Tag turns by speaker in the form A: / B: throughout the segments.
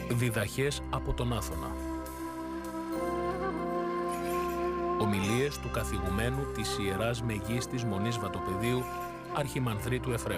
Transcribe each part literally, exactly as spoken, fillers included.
A: Διδαχές από τον Άθωνα. Ομιλίες του καθηγουμένου της Ιεράς Μεγίστης Μονής Βατοπεδίου, Αρχιμανδρίτου Εφραίμ.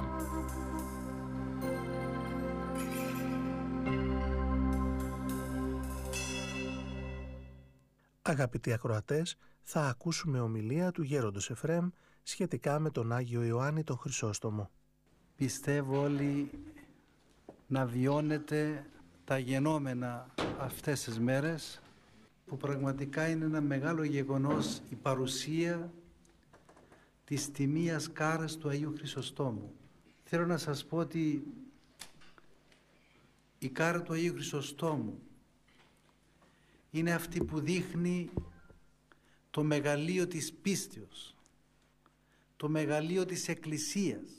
B: Αγαπητοί ακροατές, θα ακούσουμε ομιλία του Γέροντος Εφραίμ σχετικά με τον Άγιο Ιωάννη τον Χρυσόστομο.
C: Πιστεύω όλοι να βιώνετε τα γενόμενα αυτές τις μέρες, που πραγματικά είναι ένα μεγάλο γεγονός η παρουσία της τιμίας κάρας του Αγίου Χρυσοστόμου. Θέλω να σας πω ότι η κάρα του Αγίου Χρυσοστόμου είναι αυτή που δείχνει το μεγαλείο της πίστεως, το μεγαλείο της Εκκλησίας,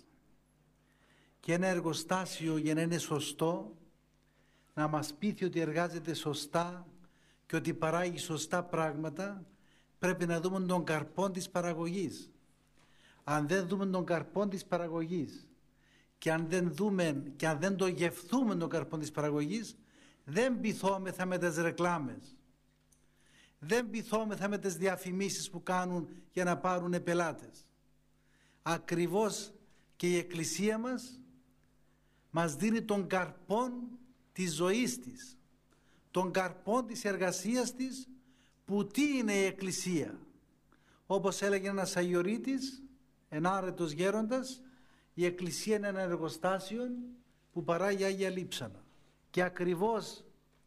C: και ένα εργοστάσιο για να είναι σωστό, να μας πείθει ότι εργάζεται σωστά και ότι παράγει σωστά πράγματα, πρέπει να δούμε τον καρπό της παραγωγής. Αν δεν δούμε τον καρπό της παραγωγής και αν δεν δούμε και αν δεν το γευθούμε τον καρπό της παραγωγής, δεν πειθόμεθα με τις ρεκλάμες, δεν πειθόμεθα με τις διαφημίσεις που κάνουν για να πάρουν πελάτες. Ακριβώς και η Εκκλησία μας μας δίνει τον καρπόν της ζωής της, τον καρπόν της εργασίας της, που τι είναι η Εκκλησία? Όπως έλεγε ένας Αγιορείτης, ένα άρετος γέροντας, η Εκκλησία είναι ένα εργοστάσιο που παράγει Άγια Λείψανα. Και ακριβώς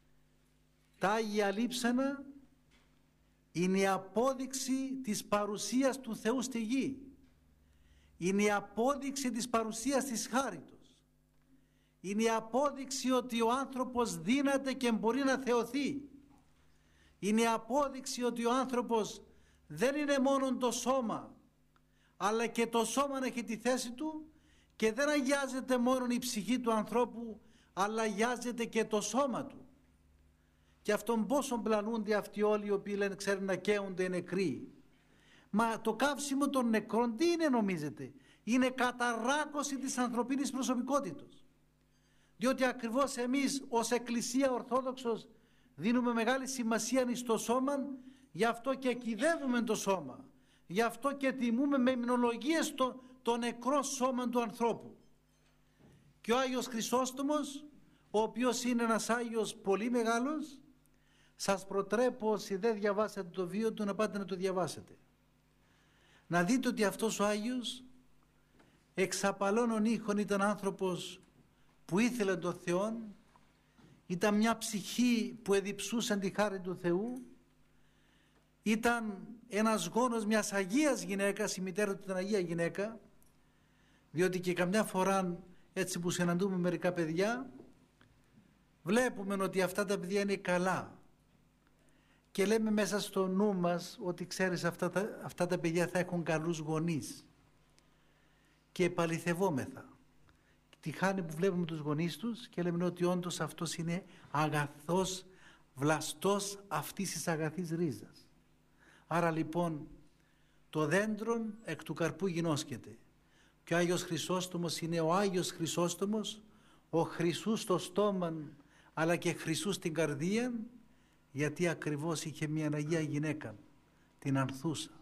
C: τα Άγια Λείψανα είναι η απόδειξη της παρουσίας του Θεού στη γη. Είναι η απόδειξη της παρουσίας της χάριτος. Είναι η απόδειξη ότι ο άνθρωπος δύναται και μπορεί να θεωθεί. Είναι η απόδειξη ότι ο άνθρωπος δεν είναι μόνο το σώμα, αλλά και το σώμα έχει τη θέση του, και δεν αγιάζεται μόνο η ψυχή του ανθρώπου, αλλά αγιάζεται και το σώμα του. Και αυτόν πόσο πλανούνται αυτοί όλοι οι οποίοι λένε ξέρουν να καίονται νεκροί. Μα το καύσιμο των νεκρών τι είναι, νομίζετε? Είναι καταράκωση της ανθρωπίνης προσωπικότητας. Διότι ακριβώς εμείς ως Εκκλησία Ορθόδοξος δίνουμε μεγάλη σημασία στο σώμα, γι' αυτό και κυδεύουμε το σώμα, γι' αυτό και τιμούμε με υμνολογίες το, το νεκρό σώμα του ανθρώπου. Και ο Άγιος Χρυσόστομος, ο οποίος είναι ένας Άγιος πολύ μεγάλος, σας προτρέπω, όσοι δεν διαβάσατε το βίο του, να πάτε να το διαβάσετε. Να δείτε ότι αυτός ο Άγιος εξ απαλώνων ήχων ήταν άνθρωπος που ήθελε τον Θεό, ήταν μια ψυχή που εδιψούσε τη χάρη του Θεού, ήταν ένας γόνος μιας Αγίας γυναίκας, η μητέρα του ήταν Αγία γυναίκα, διότι και καμιά φορά έτσι που συναντούμε μερικά παιδιά, βλέπουμε ότι αυτά τα παιδιά είναι καλά και λέμε μέσα στο νου μας ότι ξέρεις αυτά τα, αυτά τα παιδιά θα έχουν καλούς γονείς, και επαληθευόμεθα τη χάνη που βλέπουμε τους γονείς τους και λέμε ότι όντως αυτός είναι αγαθός, βλαστός αυτής της αγαθής ρίζας. Άρα λοιπόν το δέντρο εκ του καρπού γινώσκεται, και ο Άγιος Χρυσόστομος είναι ο Άγιος Χρυσόστομος, ο Χρυσούς στο στόμα αλλά και Χρυσούς στην καρδία, γιατί ακριβώς είχε μια Αγία γυναίκα, την Ανθούσα.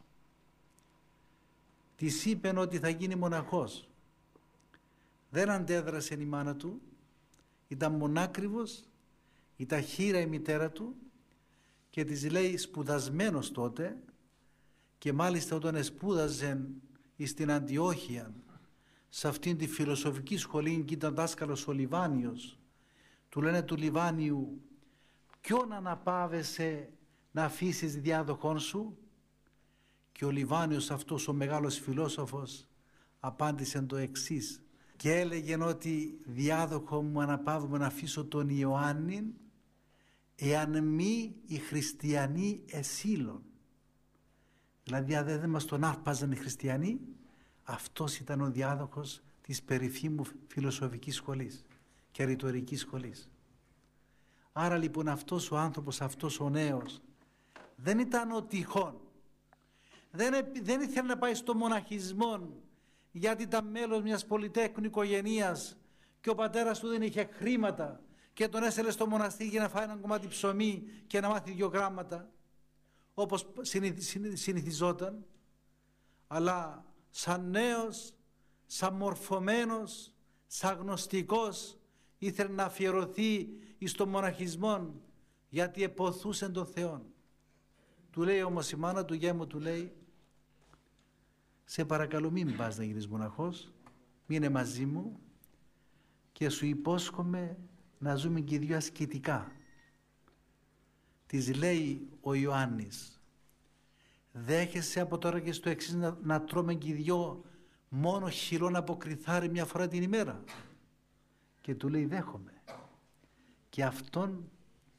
C: Της είπεν ότι θα γίνει μοναχός. Δεν αντέδρασε η μάνα του, ήταν μονάκριβος, ήταν χήρα η μητέρα του, και της λέει, σπουδασμένος τότε, και μάλιστα όταν σπούδαζε στην Αντιόχεια, σε αυτήν τη φιλοσοφική σχολή, και ήταν δάσκαλος ο Λιβάνιος, του λένε του Λιβάνιου, ποιον αναπάβεσαι να αφήσεις διάδοχόν σου? Και ο Λιβάνιος, αυτός ο μεγάλος φιλόσοφος, απάντησε το εξής, και έλεγε ότι διάδοχο μου αναπαύομαι να αφήσω τον Ιωάννη, εάν μη οι χριστιανοί εσύλων. Δηλαδή αν δεν μας τον άρπαζαν οι χριστιανοί, αυτός ήταν ο διάδοχος της περίφημου φιλοσοφικής σχολής και ρητορικής σχολής. Άρα λοιπόν αυτός ο άνθρωπος, αυτός ο νέος, δεν ήταν ο τυχόν, δεν, δεν ήθελε να πάει στο μοναχισμό γιατί ήταν μέλος μιας πολυτέχνου οικογενείας και ο πατέρας του δεν είχε χρήματα και τον έστελνε στο μοναστήρι για να φάει ένα κομμάτι ψωμί και να μάθει δύο γράμματα, όπως συνηθιζόταν, αλλά σαν νέος, σαν μορφωμένος, σαν γνωστικός, ήθελε να αφιερωθεί εις τον μοναχισμό, γιατί εποθούσε τον Θεό. Του λέει όμως η μάνα του, γέμου, του λέει, σε παρακαλώ μην πας να γίνεις μοναχός, μείνε μαζί μου και σου υπόσχομαι να ζούμε και οι δυο ασκητικά. Της λέει ο Ιωάννης, δέχεσαι από τώρα και στο εξής να, να τρώμε και οι δυο μόνο χυλών από κρυθάρι μια φορά την ημέρα? Και του λέει δέχομαι. Και αυτόν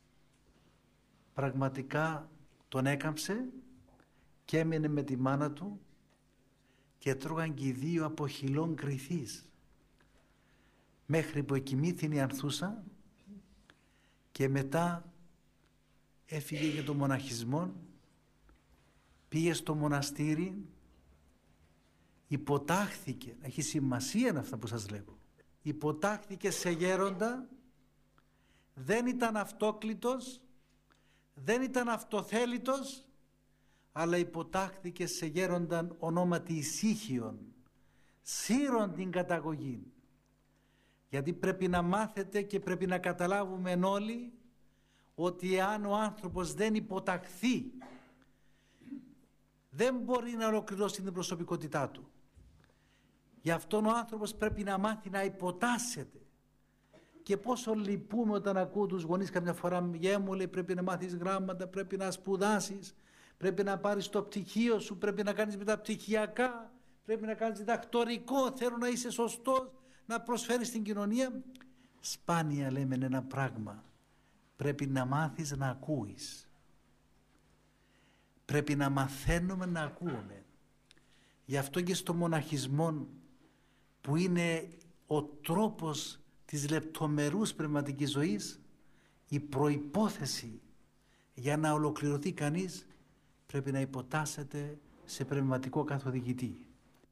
C: πραγματικά τον έκαμψε και έμεινε με τη μάνα του και τρώγαν και οι δύο από χυλών κρυθής, μέχρι που εκοιμήθην η ανθούσα και μετά έφυγε για τον μοναχισμό, πήγε στο μοναστήρι, υποτάχθηκε, έχει σημασία αυτά που σας λέγω, υποτάχθηκε σε γέροντα, δεν ήταν αυτόκλητος, δεν ήταν αυτοθέλητος, αλλά υποτάχθηκε σε γέρονταν ονόματι Ησύχιον, σύρον την καταγωγή. Γιατί πρέπει να μάθετε και πρέπει να καταλάβουμε όλοι ότι εάν ο άνθρωπος δεν υποταχθεί, δεν μπορεί να ολοκληρώσει την προσωπικότητά του. Γι' αυτόν ο άνθρωπος πρέπει να μάθει να υποτάσσεται. Και πόσο λυπούμε όταν ακούω τους γονείς καμιά φορά, γε μου λέει, πρέπει να μάθεις γράμματα, πρέπει να σπουδάσεις, πρέπει να πάρεις το πτυχίο σου, πρέπει να κάνεις μεταπτυχιακά, πρέπει να κάνεις διδακτορικό, θέλω να είσαι σωστός, να προσφέρεις στην κοινωνία. Σπάνια λέμε ένα πράγμα, πρέπει να μάθεις να ακούεις. Πρέπει να μαθαίνουμε να ακούμε. Γι' αυτό και στο μοναχισμό, που είναι ο τρόπος της λεπτομερούς πνευματικής ζωής, η προϋπόθεση για να ολοκληρωθεί κανείς, πρέπει να υποτάσσεται σε πνευματικό καθοδηγητή.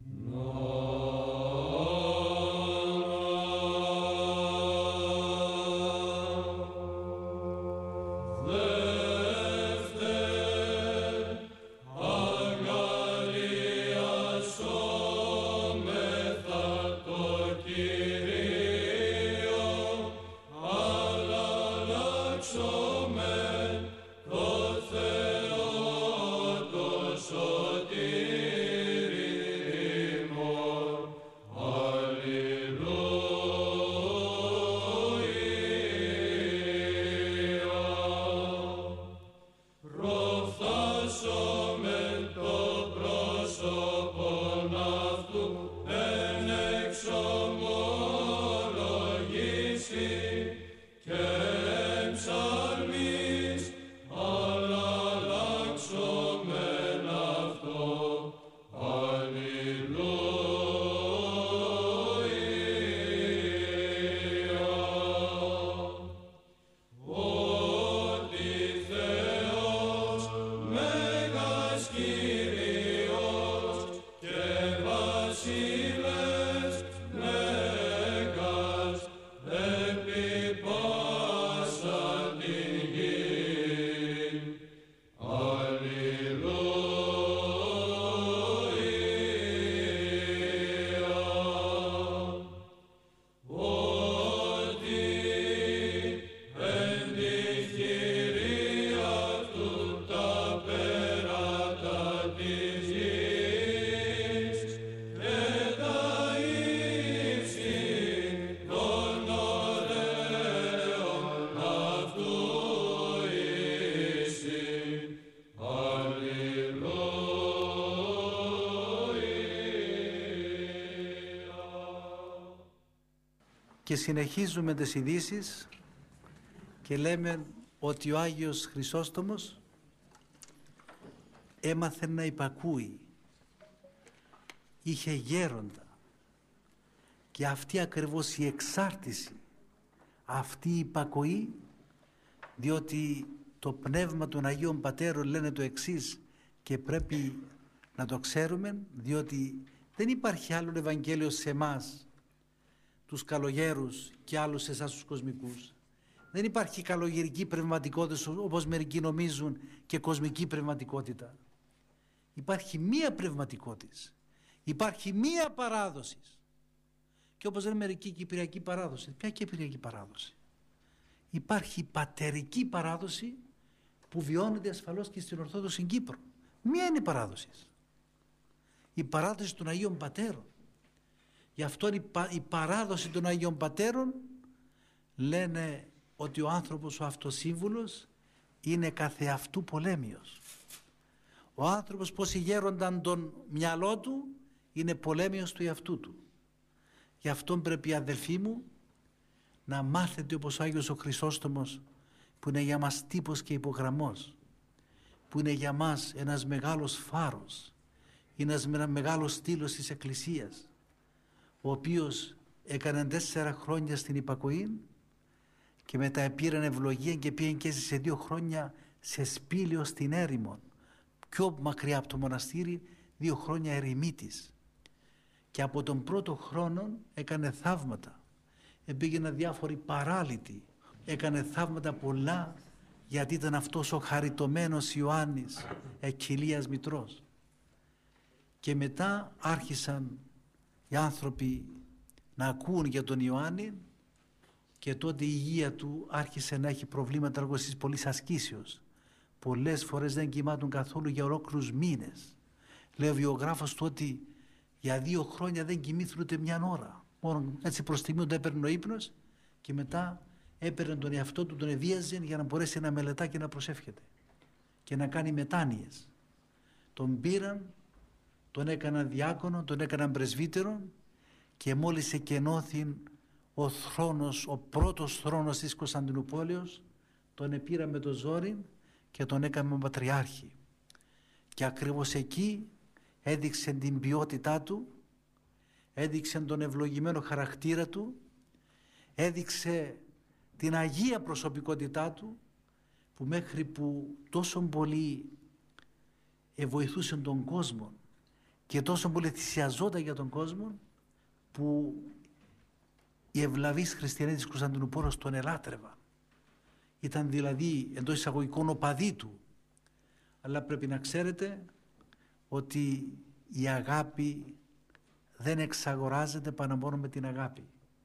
C: Και συνεχίζουμε τις ειδήσεις και λέμε ότι ο Άγιος Χρυσόστομος έμαθε να υπακούει, είχε γέροντα, και αυτή ακριβώς η εξάρτηση, αυτή η υπακοή, διότι το πνεύμα των Αγίων Πατέρων λένε το εξής και πρέπει να το ξέρουμε, διότι δεν υπάρχει άλλο Ευαγγέλιο σε εμάς τους καλογέρους και άλλους σε εσάς τους κοσμικούς. Δεν υπάρχει καλογερική πνευματικότητα όπως μερικοί νομίζουν και κοσμική πνευματικότητα. Υπάρχει μία πνευματικότητα. Υπάρχει μία παράδοση. Και όπως λένε μερικοί, κυπριακή παράδοση. Ποια κυπριακή παράδοση? Υπάρχει πατερική παράδοση που βιώνεται ασφαλώς και στην Ορθόδοξη Κύπρο. Μία είναι η παράδοση. Η παράδοση των Αγίων Πατέρων. Γι' αυτό η, πα, η παράδοση των Αγίων Πατέρων λένε ότι ο άνθρωπος ο αυτοσύμβουλος είναι καθεαυτού πολέμιος. Ο άνθρωπος πως γέρονταν τον μυαλό του είναι πολέμιος του εαυτού του. Γι' αυτό πρέπει, αδελφοί μου, να μάθετε όπως ο Άγιος ο Χρυσόστομος, που είναι για μας τύπος και υπογραμμός, που είναι για μας ένας μεγάλος φάρος, είναι ένας μεγάλος στήλος της Εκκλησίας, ο οποίος έκανε τέσσερα χρόνια στην υπακοή και μετά πήραν ευλογία και πήγαν και σε δύο χρόνια σε σπήλαιο στην έρημο, πιο μακριά από το μοναστήρι, δύο χρόνια ερημίτης. Και από τον πρώτο χρόνο έκανε θαύματα. Επήγαιναν διάφοροι παράλυτοι. Έκανε θαύματα πολλά, γιατί ήταν αυτός ο χαριτωμένος Ιωάννης, εκκυλίας μητρός. Και μετά άρχισαν οι άνθρωποι να ακούν για τον Ιωάννη και τότε η υγεία του άρχισε να έχει προβλήματα λόγω της πολλής ασκήσεως. Πολλές φορές δεν κοιμάτουν καθόλου για ολόκληρους μήνες. Λέει ο βιογράφος του ότι για δύο χρόνια δεν κοιμήθηκαν ούτε μια ώρα. Μόνο έτσι προς τιμή του έπαιρνε ο ύπνος και μετά έπαιρνε τον εαυτό του, τον εβίαζε για να μπορέσει να μελετά και να προσεύχεται και να κάνει μετάνοιες. Τον πήραν, τον έκαναν διάκονο, τον έκαναν πρεσβύτερο και μόλις εκενώθη ο θρόνος, ο πρώτος θρόνος της Κωνσταντινούπολης, τον επήραν με το ζόρι και τον έκαμε πατριάρχη. Και ακριβώς εκεί έδειξε την ποιότητά του, έδειξε τον ευλογημένο χαρακτήρα του, έδειξε την αγία προσωπικότητά του, που μέχρι που τόσο πολύ βοηθούσε τον κόσμο και τόσο πολύ θυσιαζόταν για τον κόσμο, που οι ευλαβείς χριστιανοί της Κωνσταντινούπολης τον ελάτρευαν. Ήταν δηλαδή εντός εισαγωγικών οπαδοί του. Αλλά πρέπει να ξέρετε ότι η αγάπη δεν εξαγοράζεται παρά μόνο με την αγάπη.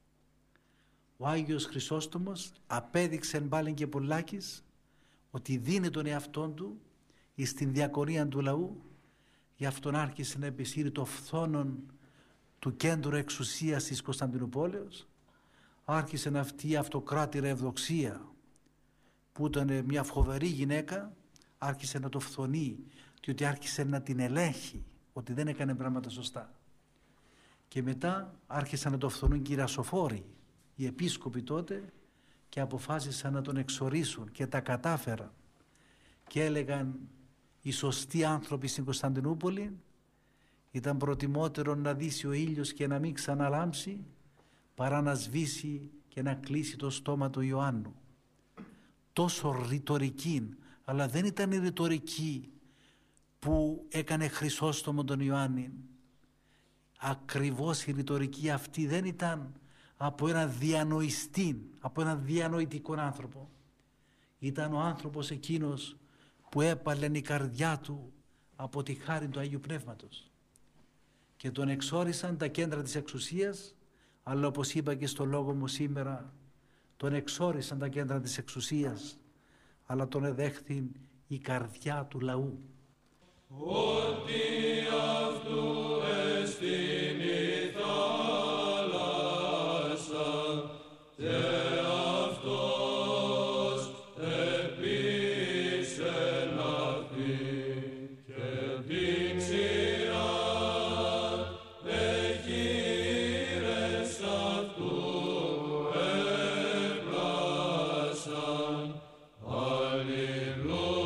C: Ο Άγιος Χρυσόστομος απέδειξε πάλι και πολλάκις ότι δίνει τον εαυτόν του στην διακονία του λαού, γι' αυτόν άρχισε να επισύρει το φθόνον του κέντρου εξουσίας της Κωνσταντινούπολης, άρχισε αυτή η αυτοκράτηρα ευδοξία που ήταν μια φοβερή γυναίκα, άρχισε να το φθονεί, διότι άρχισε να την ελέγχει ότι δεν έκανε πράγματα σωστά. Και μετά άρχισαν να το φθονούν και οι ρασοφόροι, οι επίσκοποι τότε, και αποφάσισαν να τον εξορίσουν και τα κατάφεραν. Και έλεγαν οι σωστοί άνθρωποι στην Κωνσταντινούπολη ήταν προτιμότερο να δύσει ο ήλιος και να μην ξαναλάμψει παρά να σβήσει και να κλείσει το στόμα του Ιωάννου. Τόσο ρητορική, αλλά δεν ήταν η ρητορική που έκανε Χρυσόστομο τον Ιωάννη. Ακριβώς η ρητορική αυτή δεν ήταν από έναν διανοηστή, από έναν διανοητικό άνθρωπο. Ήταν ο άνθρωπος εκείνος που έπαλε η καρδιά του από τη χάρη του Αγίου Πνεύματος. Και τον εξόρισαν τα κέντρα της εξουσίας, αλλά όπως είπα και στο λόγο μου σήμερα, τον εξόρισαν τα κέντρα της εξουσίας, αλλά τον εδέχθη η καρδιά του λαού.
D: Ότι αυτού εστιν η θάλασσα και αυτός επίσεν αυτή και την ξηρά εχείρες αυτού έπλασαν. Αλληλούια.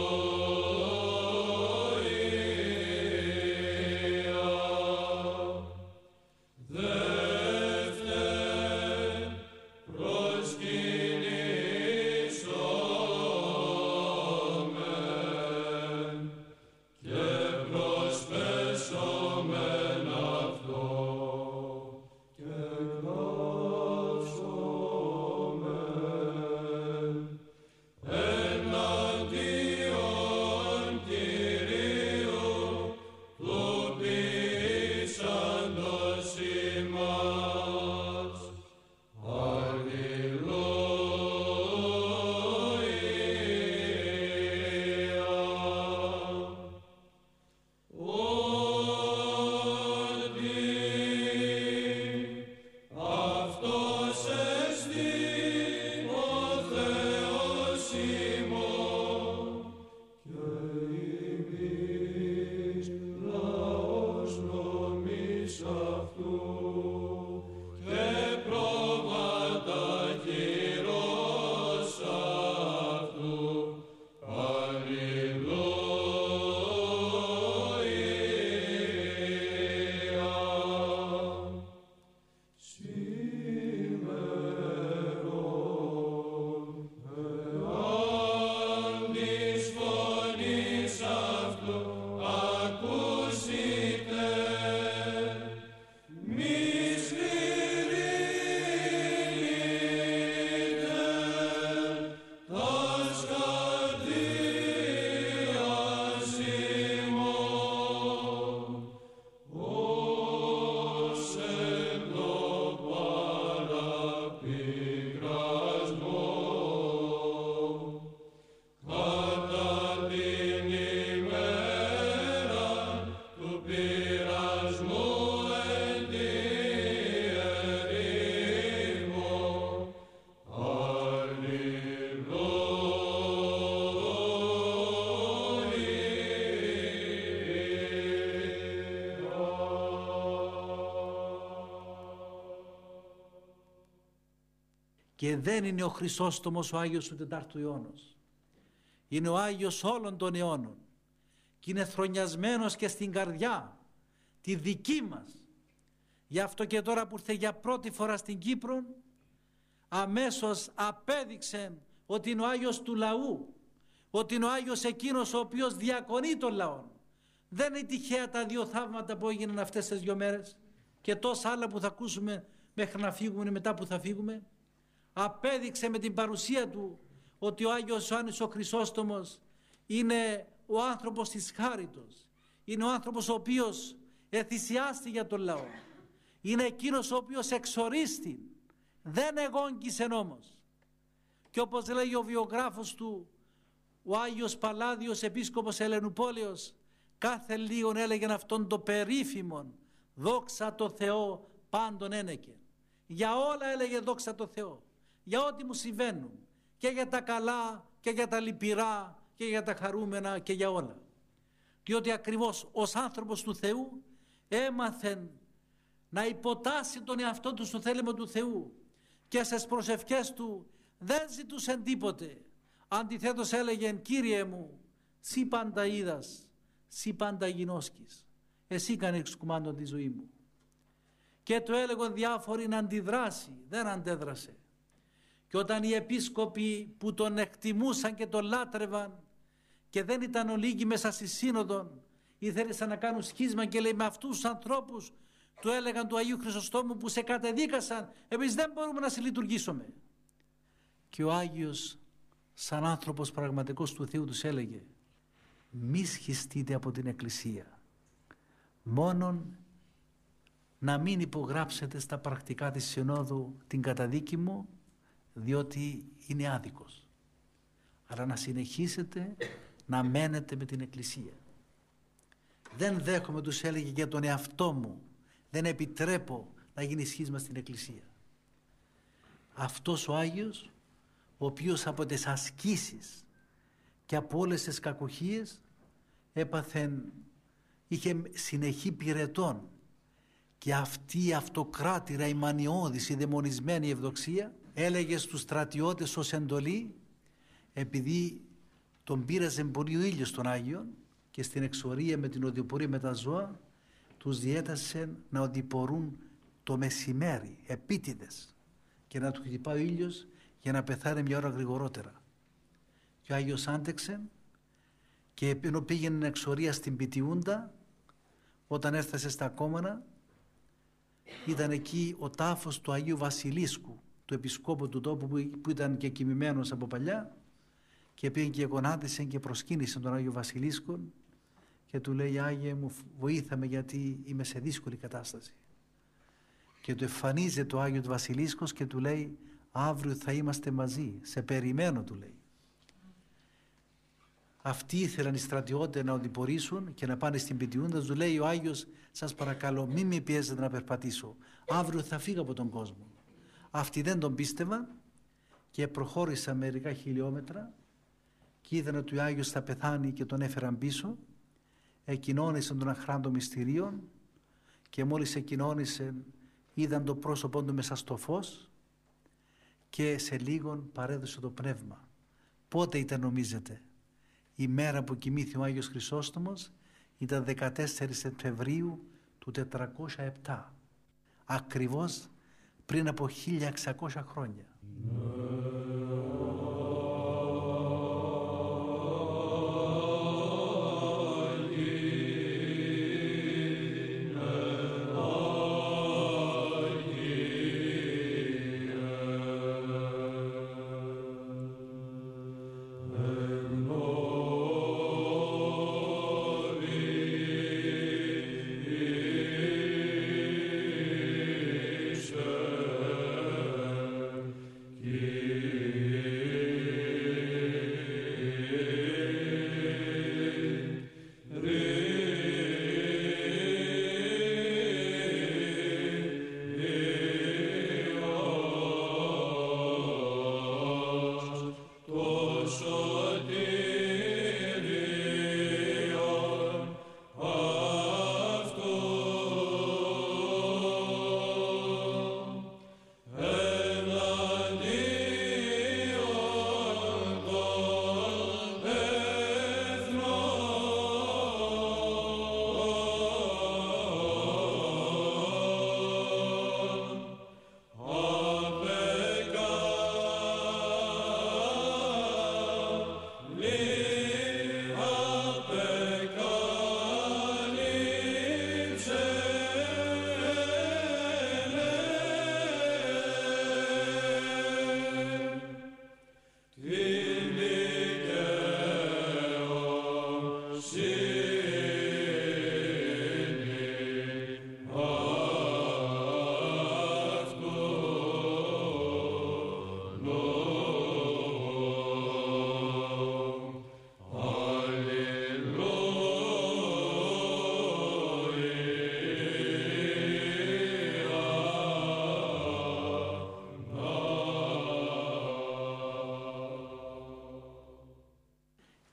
C: Και δεν είναι ο Χρυσόστομος ο Άγιος του τετάρτου αιώνος. Είναι ο Άγιος όλων των αιώνων και είναι θρονιασμένος και στην καρδιά τη δική μας. Γι' αυτό και τώρα που ήρθε για πρώτη φορά στην Κύπρο, αμέσως απέδειξε ότι είναι ο Άγιος του λαού, ότι είναι ο Άγιος εκείνος ο οποίος διακονεί τον λαό. Δεν είναι τυχαία τα δύο θαύματα που έγιναν αυτές τις δύο μέρες και τόσα άλλα που θα ακούσουμε μέχρι να φύγουμε, μετά που θα φύγουμε. Απέδειξε με την παρουσία του ότι ο Άγιος Ιωάννης ο Χρυσόστομος είναι ο άνθρωπος της χάριτος, είναι ο άνθρωπος ο οποίος εθυσιάστη για τον λαό, είναι εκείνος ο οποίος εξορίστη, δεν εγόγγισε όμως. Και όπως λέγει ο βιογράφος του, ο Άγιος Παλάδιος επίσκοπος Ελενουπόλεως, κάθε λίγον έλεγε αυτόν το περίφημον δόξα τω Θεώ πάντων ένεκε. Για όλα έλεγε δόξα τω Θεώ, για ό,τι μου συμβαίνουν, και για τα καλά και για τα λυπηρά και για τα χαρούμενα και για όλα. Διότι ακριβώς ως άνθρωπος του Θεού έμαθεν να υποτάσσει τον εαυτό του στο θέλημα του Θεού και στις προσευχές του δεν ζητούσε τίποτε. Αντιθέτως έλεγε, Κύριε μου, σύ πάντα είδας, σύ πάντα γινώσκεις, εσύ κάνεις κουμάντο τη ζωή μου. Και του έλεγαν διάφοροι να αντιδράσει, δεν αντέδρασε. Και όταν οι επίσκοποι που τον εκτιμούσαν και τον λάτρευαν και δεν ήταν ολίγοι μέσα στη σύνοδο, ήθελαν να κάνουν σχίσμα και λέει, με αυτούς τους ανθρώπους του έλεγαν του Αγίου Χρυσοστόμου που σε κατεδίκασαν, εμείς δεν μπορούμε να συλλειτουργήσουμε. Και ο Άγιος σαν άνθρωπος πραγματικός του Θεού τους έλεγε, μη σχιστείτε από την Εκκλησία, μόνον να μην υπογράψετε στα πρακτικά της Συνόδου την καταδίκη μου, διότι είναι άδικος, αλλά να συνεχίσετε να μένετε με την Εκκλησία. Δεν δέχομαι, τους έλεγε, για τον εαυτό μου, δεν επιτρέπω να γίνει σχίσμα στην Εκκλησία. Αυτός ο Άγιος, ο οποίος από τις ασκήσεις και από όλες τις κακοχίες έπαθεν, είχε συνεχή πυρετών, και αυτή η αυτοκράτηρα, η μανιώδης, η δαιμονισμένη ευδοξία έλεγε στους στρατιώτες ως εντολή, επειδή τον πήραζε πολύ ο ήλιος των Άγιων και στην εξορία με την οδηπορία με τα ζώα, τους διέτασε να οδηπορούν το μεσημέρι, επίτηδες, και να του χτυπάει ο ήλιος για να πεθάνει μια ώρα γρηγορότερα. Και ο Άγιος άντεξε και ενώ πήγαινε εξορία στην Πιτιούντα, όταν έφτασε στα Κόμανα, ήταν εκεί ο τάφος του Αγίου Βασιλίσκου, του επισκόπου του τόπου που ήταν και κοιμημένος από παλιά, και πήγε και γονάτισε και προσκύνησε τον Άγιο Βασιλίσκο και του λέει, Άγιε μου, βοήθαμε γιατί είμαι σε δύσκολη κατάσταση. Και του εμφανίζεται το Άγιο του Βασιλίσκος και του λέει, αύριο θα είμαστε μαζί, σε περιμένω, του λέει. Αυτοί ήθελαν οι στρατιώτες να οδηπορήσουν και να πάνε στην Πιτιούντα. Του λέει ο Άγιος, σας παρακαλώ μην με πιέζετε να περπατήσω, αύριο θα φύγω από τον κόσμο. Αυτοί δεν τον πίστευαν και προχώρησαν μερικά χιλιόμετρα και είδαν ότι ο Άγιος θα πεθάνει και τον έφεραν πίσω. Εκοινώνησαν τον αχράν των μυστηρίων και μόλις εκοινώνησαν είδαν το πρόσωπό του μέσα στο φως και σε λίγον παρέδωσε το πνεύμα. Πότε ήταν, νομίζετε? Η μέρα που κοιμήθη ο Άγιος Χρυσόστομος ήταν δεκατέσσερις Σεπτεμβρίου του τετρακόσια επτά, ακριβώς πριν από χίλια εξακόσια χρόνια.
D: Yeah.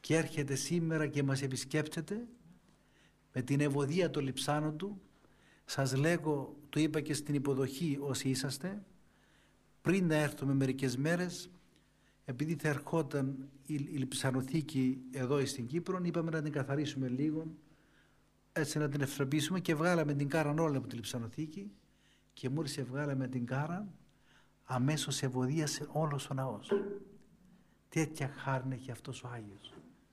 C: και έρχεται σήμερα και μας επισκέπτεται με την ευωδία των λειψάνων του. Σας λέγω, το είπα και στην υποδοχή όσοι είσαστε, πριν να έρθουμε μερικές μέρες, επειδή θα ερχόταν η, η λειψανοθήκη εδώ στην Κύπρο, είπαμε να την καθαρίσουμε λίγο, έτσι να την ευθροπήσουμε, και βγάλαμε την κάρα όλα από τη λειψανοθήκη, και μόλις βγάλαμε την κάρα, αμέσως ευωδίασε όλος ο ναός. Τέτοια χάρη έχει αυτός ο Άγιος.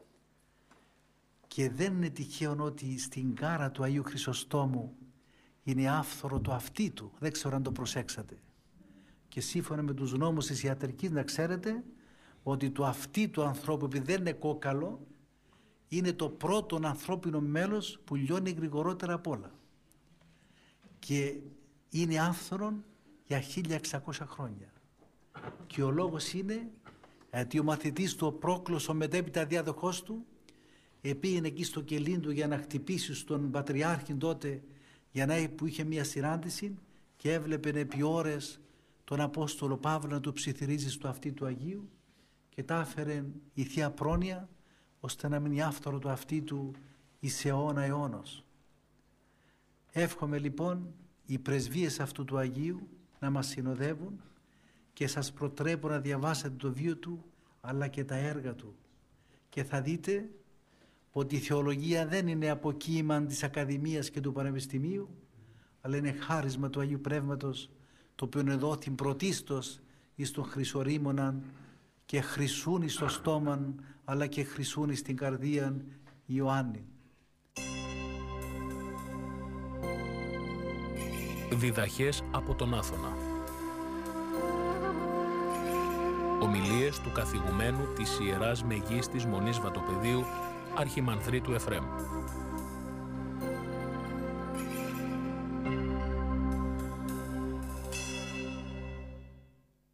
C: Και δεν είναι τυχαίο ότι στην κάρα του Αγίου Χρυσοστόμου είναι άφθορο το αυτί του. Δεν ξέρω αν το προσέξατε. Και σύμφωνα με τους νόμους της ιατρικής, να ξέρετε ότι το αυτί του ανθρώπου, επειδή δεν είναι κόκαλο, είναι το πρώτο ανθρώπινο μέλος που λιώνει γρηγορότερα απ' όλα. Και είναι άφθορον για χίλια εξακόσια χρόνια. Και ο λόγος είναι ότι ο μαθητής του, ο Πρόκλος, ο μετέπειτα διάδοχός του, επήγαινε εκεί στο κελί του για να χτυπήσει στον Πατριάρχη τότε, για να, που είχε μια συνάντηση, και έβλεπε επί ώρες τον Απόστολο Παύλο να του ψιθυρίζει στο αυτί του Αγίου, και τα έφερε η Θεία Πρόνοια ώστε να μείνει άφθορο το αυτί του εις αιώνα αιώνος. Εύχομαι λοιπόν οι πρεσβείες αυτού του Αγίου να μας συνοδεύουν, και σας προτρέπω να διαβάσετε το βίο του αλλά και τα έργα του, και θα δείτε ότι η θεολογία δεν είναι αποκοίημα της Ακαδημίας και του Πανεπιστημίου, αλλά είναι χάρισμα του Αγίου Πνεύματος, το οποίο εδόθη πρωτίστως εις τον Χρυσορήμωναν, και χρυσούν εις το στόμα αλλά και χρυσούν εις την καρδία Ιωάννη.
A: Διδαχές από τον Άθωνα. Ομιλίες του καθηγουμένου της Ιεράς Μεγίστης Μονής Βατοπεδίου Αρχιμανθρίτου Εφραίμ.